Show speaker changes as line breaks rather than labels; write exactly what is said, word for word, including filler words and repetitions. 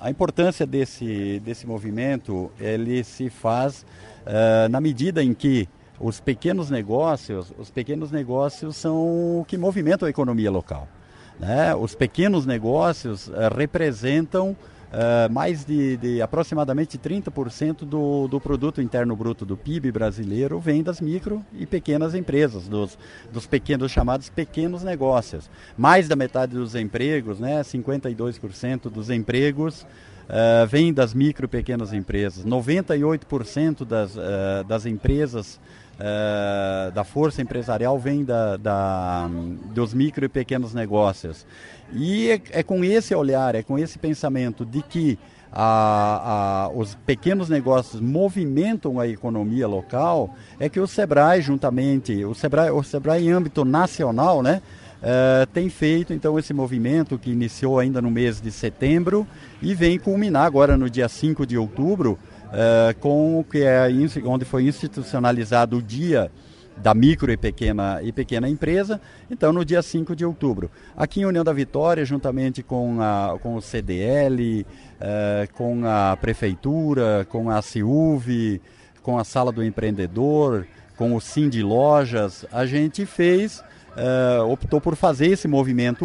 a importância desse, desse movimento, ele se faz uh, na medida em que os pequenos negócios, os pequenos negócios são o que movimentam a economia local, né? Os pequenos negócios uh, representam uh, mais de, de aproximadamente trinta por cento do, do produto interno bruto do P I B brasileiro vem das micro e pequenas empresas, dos, dos pequenos chamados pequenos negócios. Mais da metade dos empregos, né, cinquenta e dois por cento dos empregos uh, vem das micro e pequenas empresas. noventa e oito por cento das, uh, das empresas Uh, da força empresarial vem da, da, dos micro e pequenos negócios. E é, é com esse olhar, é com esse pensamento de que a, a, os pequenos negócios movimentam a economia local, é que o SEBRAE, juntamente, o SEBRAE, o SEBRAE em âmbito nacional, né, uh, tem feito então esse movimento que iniciou ainda no mês de setembro e vem culminar agora no dia cinco de outubro, Uh, com o que é onde foi institucionalizado o dia da micro e pequena, e pequena empresa, então no dia cinco de outubro. Aqui em União da Vitória, juntamente com, a, com o C D L, uh, com a Prefeitura, com a CIUV, com a Sala do Empreendedor, com o Sind Lojas, a gente fez, uh, optou por fazer esse movimento